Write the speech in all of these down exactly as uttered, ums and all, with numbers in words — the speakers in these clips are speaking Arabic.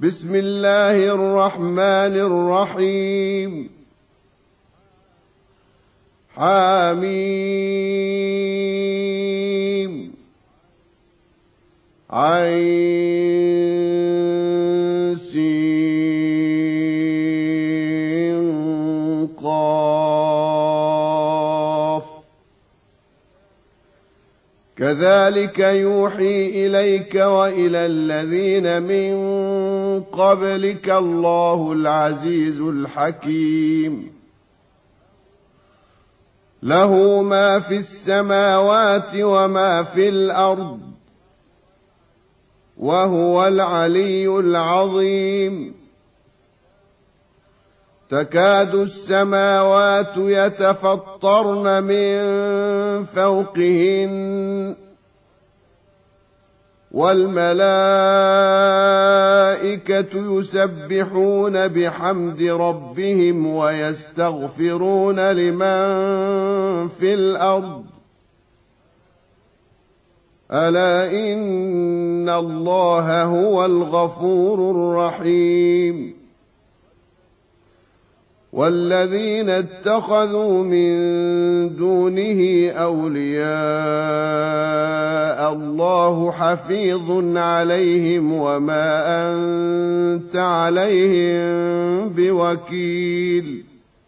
بسم الله الرحمن الرحيم. حميم عين سين قاف. كذلك يوحي إليك وإلى الذين من قبلك الله العزيز الحكيم. له ما في السماوات وما في الأرض وهو العلي العظيم. تكاد السماوات يتفطرن من فوقهن والملائكة يسبحون بحمد ربهم ويستغفرون لمن في الأرض ألا إن الله هو الغفور الرحيم. والذين اتخذوا من دونه أولياء الله حفيظ عليهم وما أنت عليهم بوكيل.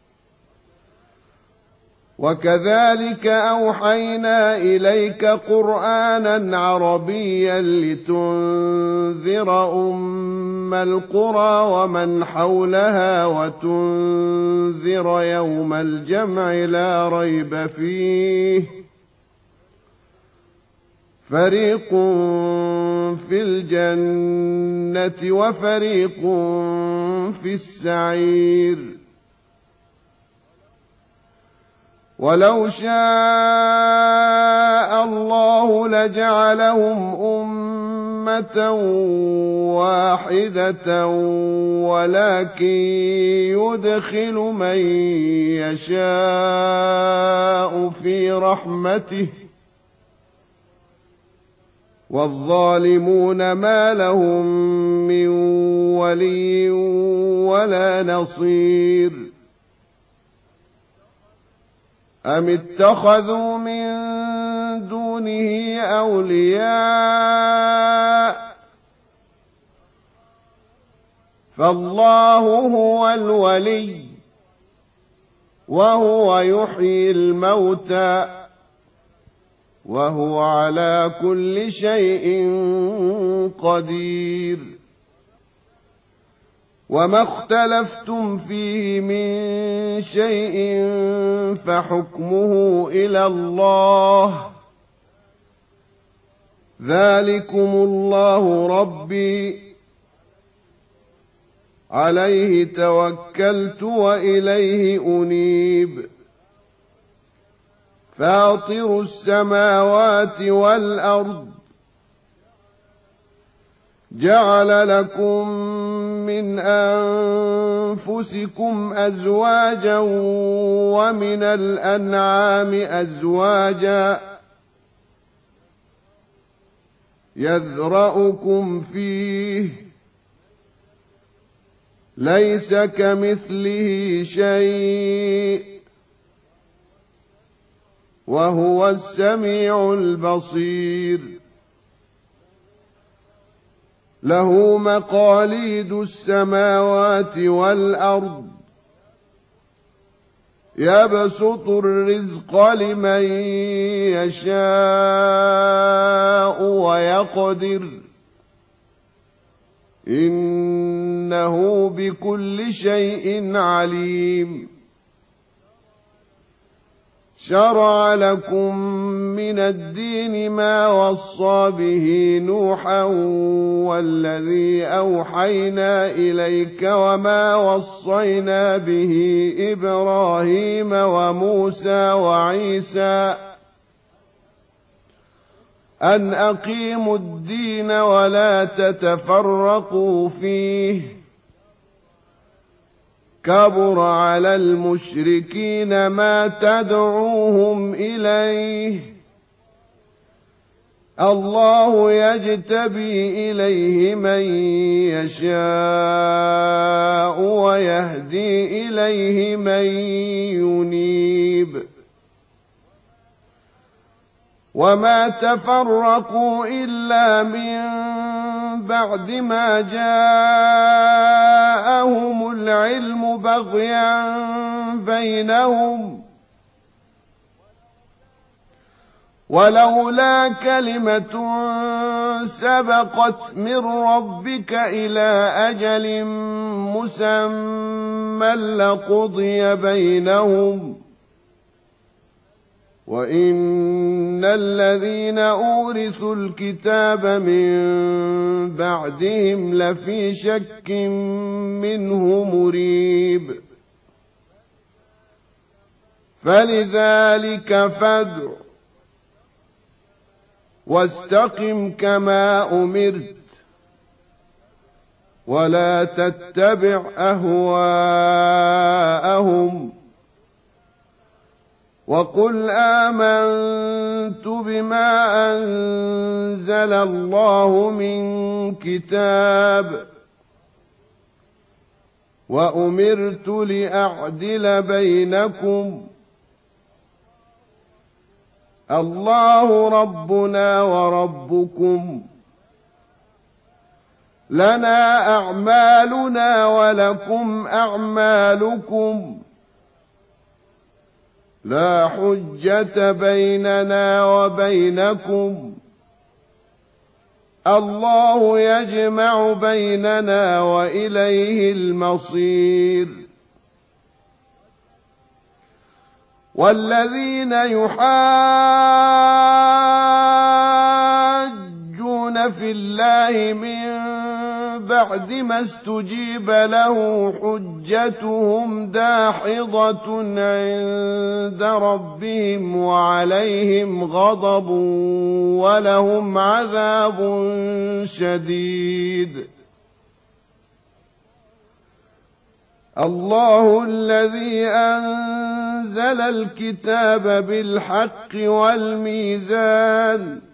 وكذلك أوحينا إليك قرآنا عربيا لتنذر أم القرى ومن حولها وتنذر يوم الجمع لا ريب فيه فريق في الجنة وفريق في السعير. ولو شاء الله لجعلهم أمة واحدة ولكن يدخل من يشاء في رحمته والظالمون ما لهم من ولي ولا نصير. أم اتخذوا من دونه أولياء فالله هو الولي وهو يحيي الموتى وهو على كل شيء قدير. وما اختلفتم فيه من شيء فحكمه إلى الله ذلكم الله ربي عليه توكلت وإليه أنيب. فاطر السماوات والأرض جعل لكم من أنفسكم أزواجا ومن الأنعام أزواجا يذرأكم فيه ليس كمثله شيء وهو السميع البصير. له مقاليد السماوات والأرض يبسط الرزق لمن يشاء ويقدر إنه بكل شيء عليم. شرع لكم من الدين ما وصى به نوحا والذي أوحينا إليك وما وصينا به إبراهيم وموسى وعيسى أن أقيموا الدين ولا تتفرقوا فيه كبر على المشركين ما تدعوهم إليه الله يجتبي إليه من يشاء ويهدي إليه من ينيب وما تفرقوا إلا من بعد ما جاءهم العلم بغيا بينهم ولولا كلمة سبقت من ربك إلى أجل مسمى لقضي بينهم وإن الذين أورثوا الكتاب من بعدهم لفي شك منه مريب فلذلك فادع واستقم كما أمرت ولا تتبع أهواءهم وقل آمنت بما أنزل الله من كتاب وأمرت لأعدل بينكم الله ربنا وربكم لنا أعمالنا ولكم أعمالكم لا حجة بيننا وبينكم الله يجمع بيننا وإليه المصير والذين يحاجون في الله من بعد ما استجيب له حجتهم داحضة عند ربهم وعليهم غضب ولهم عذاب شديد الله الذي أنزل الكتاب بالحق والميزان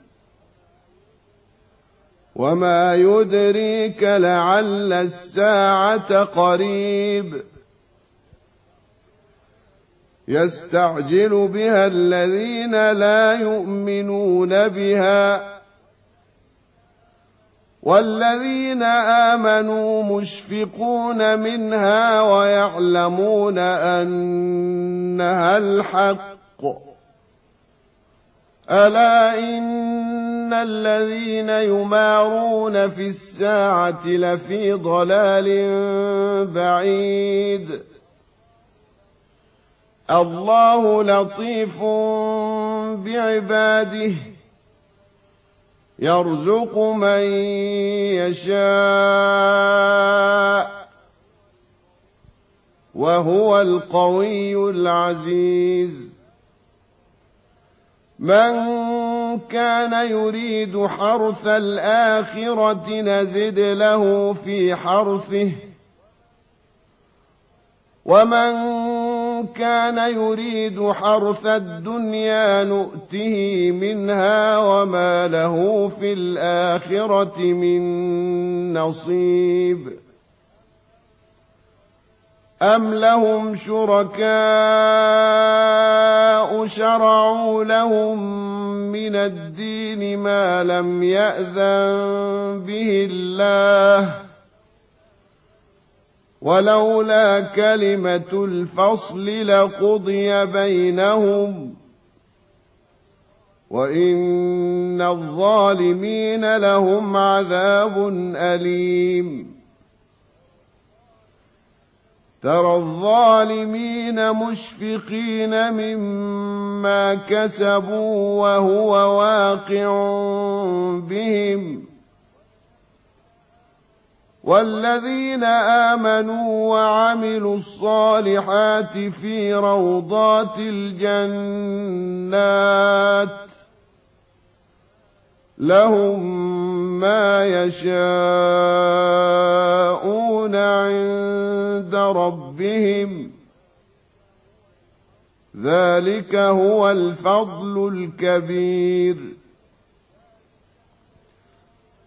وما يدريك لعل الساعة قريب يستعجل بها الذين لا يؤمنون بها والذين آمنوا مشفقون منها ويعلمون أنها الحق ألا إن الذين يمارون في الساعة لفي ضلال بعيد الله لطيف بعباده يرزق من يشاء وهو القوي العزيز من كان يريد حرث الآخرة نزد له في حرثه ومن كان يريد حرث الدنيا نؤته منها وما له في الآخرة من نصيب أم لهم شركاء شرعوا لهم من الدين ما لم يأذن به الله ولولا كلمة الفصل لقضي بينهم وإن الظالمين لهم عذاب أليم ترى الظالمين مشفقين مما كسبوا وهو واقع بهم والذين آمنوا وعملوا الصالحات في روضات الجنات لهم ما يشاءون عند ربهم ذلك هو الفضل الكبير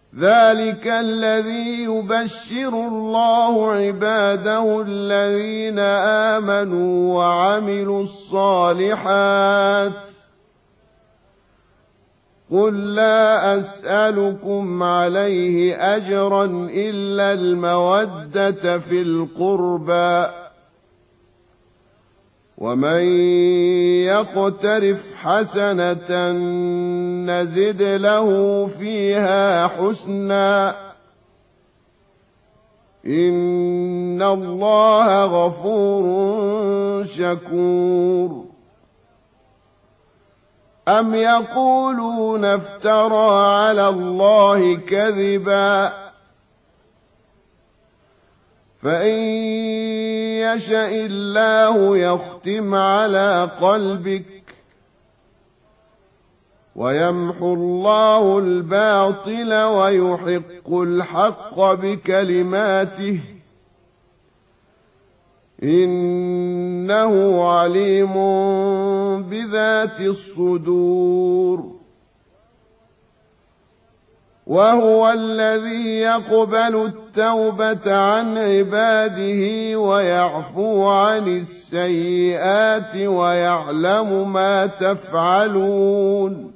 ذلك الذي يبشر الله عباده الذين آمنوا وعملوا الصالحات قل لا أسألكم عليه أجرا إلا المودة في القربى ومن يقترف حسنة نزد له فيها حسنا إن الله غفور شكور أم يقولون افترى على الله كذبا فإن يشأ الله يختم على قلبك ويمحو الله الباطل ويحق الحق بكلماته إنه عليم بذات الصدور وهو الذي يقبل التوبة عن عباده ويعفو عن السيئات ويعلم ما تفعلون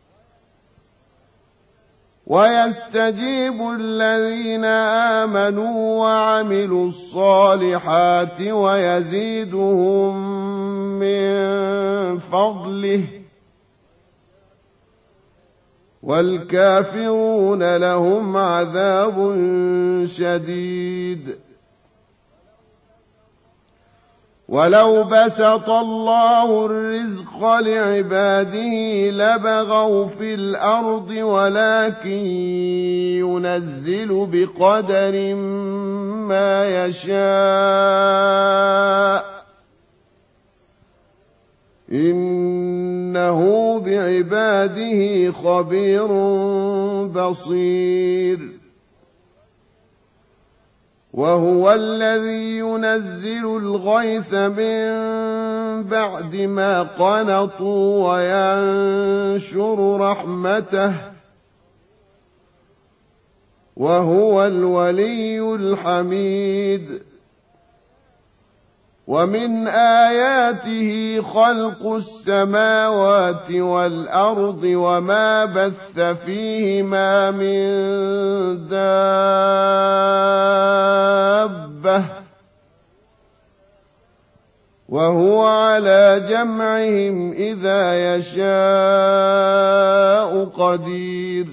ويستجيب الذين آمنوا وعملوا الصالحات ويزيدهم من فضله والكافرون لهم عذاب شديد ولو بسط الله الرزق لعباده لبغوا في الأرض ولكن ينزل بقدر ما يشاء إنه بعباده خبير بصير وهو الذي ينزل الغيث من بعد ما قنطوا وينشر رحمته وهو الولي الحميد ومن آياته خلق السماوات والأرض وما بث فيهما من دابة وهو على جمعهم إذا يشاء قدير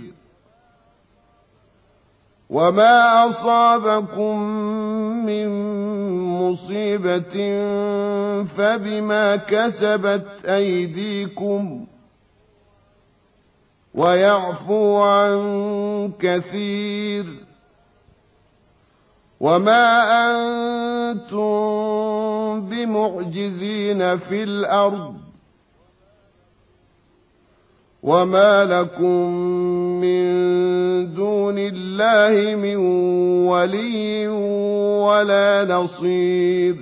وما أصابكم من مصيبة فبما كسبت أيديكم ويعفو عن كثير وما أنتم بمعجزين في الأرض وما لكم من دون الله من ولي ولا نصير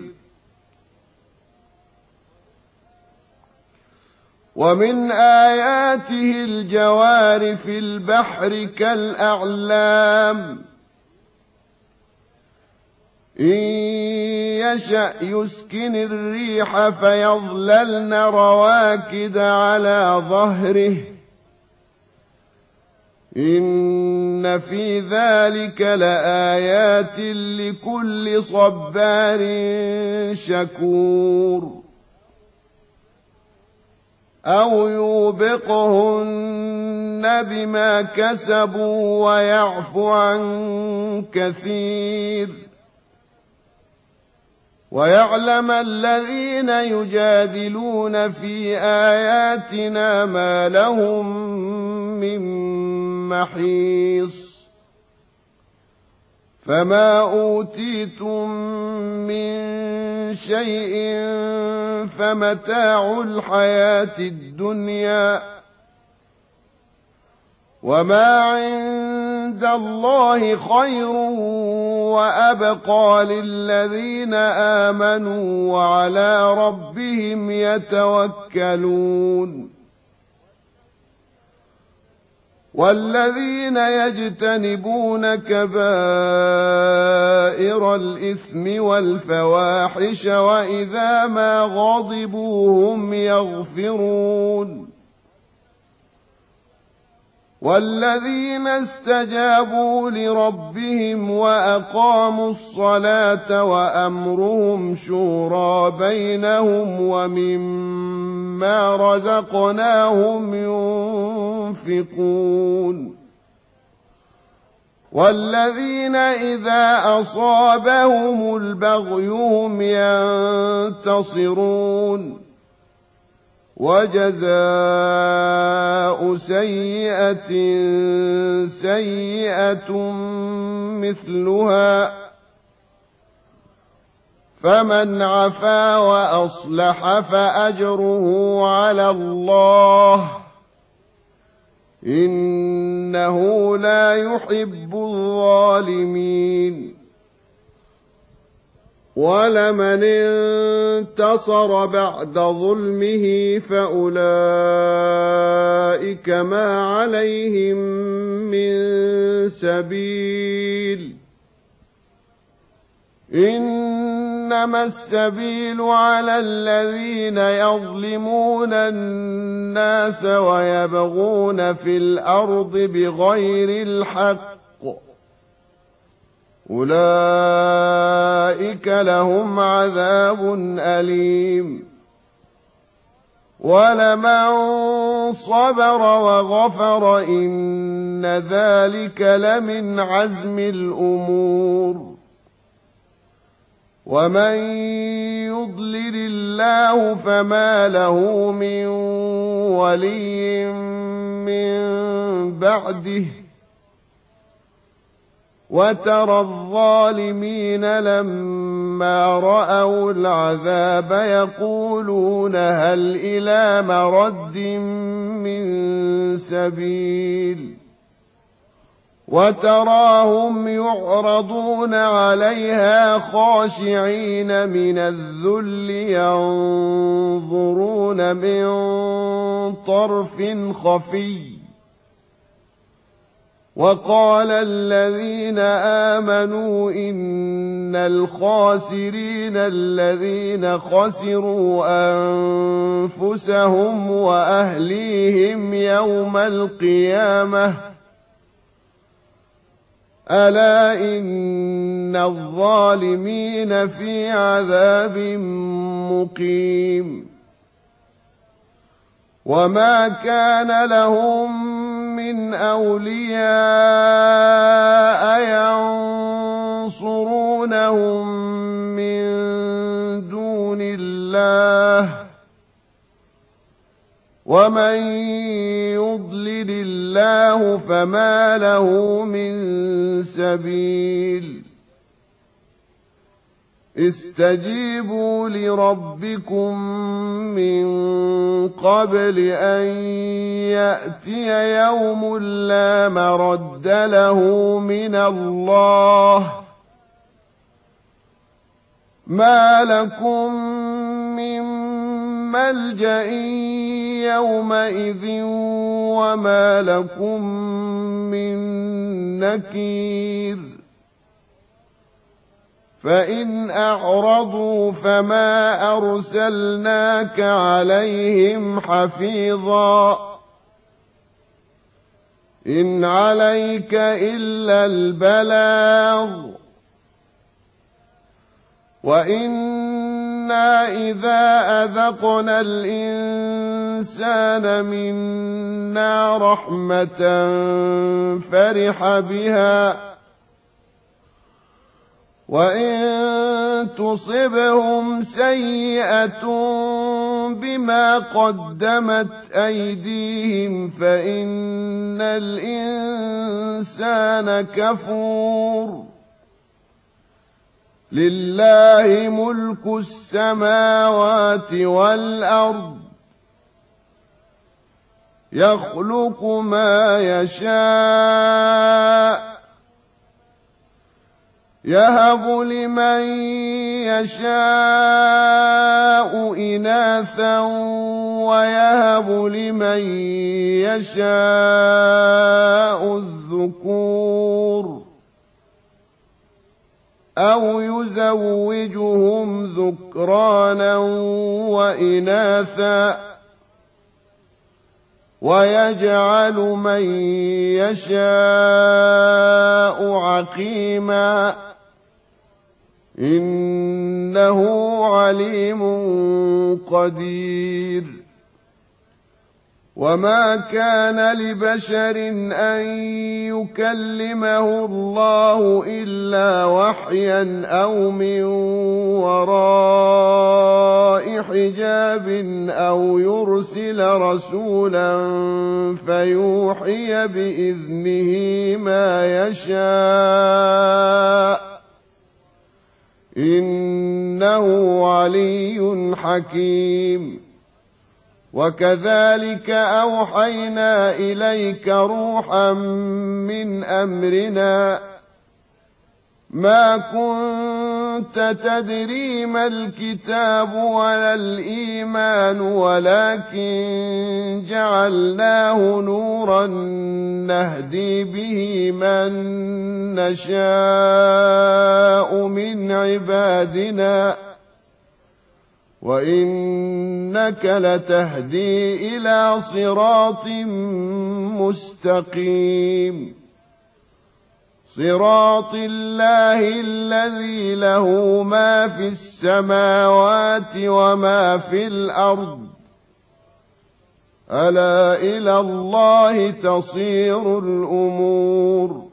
ومن آياته الجوار في البحر كالأعلام إن يشأ يسكن الريح فيظللن رواكد على ظهره إن في ذلك لآيات لكل صبار شكور أو يوبقهن بما كسبوا ويعفو عن كثير ويعلم الذين يجادلون في آياتنا ما لهم من محيص فما أوتيتم من شيء فمتاع الحياة الدنيا وما عند الله خير وأبقى للذين آمنوا وعلى ربهم يتوكلون والذين يجتنبون كبائر الإثم والفواحش وإذا ما غضبوا هم يغفرون والذين استجابوا لربهم وأقاموا الصلاة وأمرهم شورى بينهم ومما رزقناهم ينفقون والذين إذا أصابهم البغي هم ينتصرون وجزاء سيئة سيئة مثلها فمن عفا وأصلح فأجره على الله إنه لا يحب الظالمين ولمن انتصر بعد ظلمه فأولئك ما عليهم من سبيل إنما السبيل على الذين يظلمون الناس ويبغون في الأرض بغير الحق أولئك لهم عذاب أليم ولمن صبر وغفر إن ذلك لمن عزم الأمور ومن يضلل الله فما له من ولي من بعده وترى الظالمين لما رأوا العذاب يقولون هل إلى مرد من سبيل وتراهم يعرضون عليها خاشعين من الذل ينظرون من طرف خفي وقال الذين آمنوا إن الخاسرين الذين خسروا أنفسهم وأهليهم يوم القيامة ألا إن الظالمين في عذاب مقيم وما كان لهم من أولياء ينصرونهم من دون الله ومن يضلل الله فما له من سبيل استجيبوا لربكم من قبل أن يأتي يوم لا مرد له من الله ما لكم من ملجأ يومئذ وما لكم من نكير فإن أعرضوا فما أرسلناك عليهم حفيظا إن عليك إلا البلاغ وإنا إذا أذقنا الإنسان منا رحمة فرح بها وإن تصبهم سيئة بما قدمت أيديهم فإن الإنسان كفور لله ملك السماوات والأرض يخلق ما يشاء يهب لمن يشاء إناثا ويهب لمن يشاء الذكور أو يزوجهم ذكرانا وإناثا ويجعل من يشاء عقيما إنه عليم قدير. وما كان لبشر أن يكلمه الله إلا وحيا أو من وراء حجاب أو يرسل رسولا فيوحي بإذنه ما يشاء إنه علي حكيم. وكذلك أوحينا إليك روحا من أمرنا ما كنت تدري ما الكتاب ولا الإيمان ولكن جعلناه نورا نهدي به من نشاء من عبادنا وإنك لتهدي إلى صراط مستقيم صراط الله الذي له ما في السماوات وما في الأرض ألا إلى الله تصير الأمور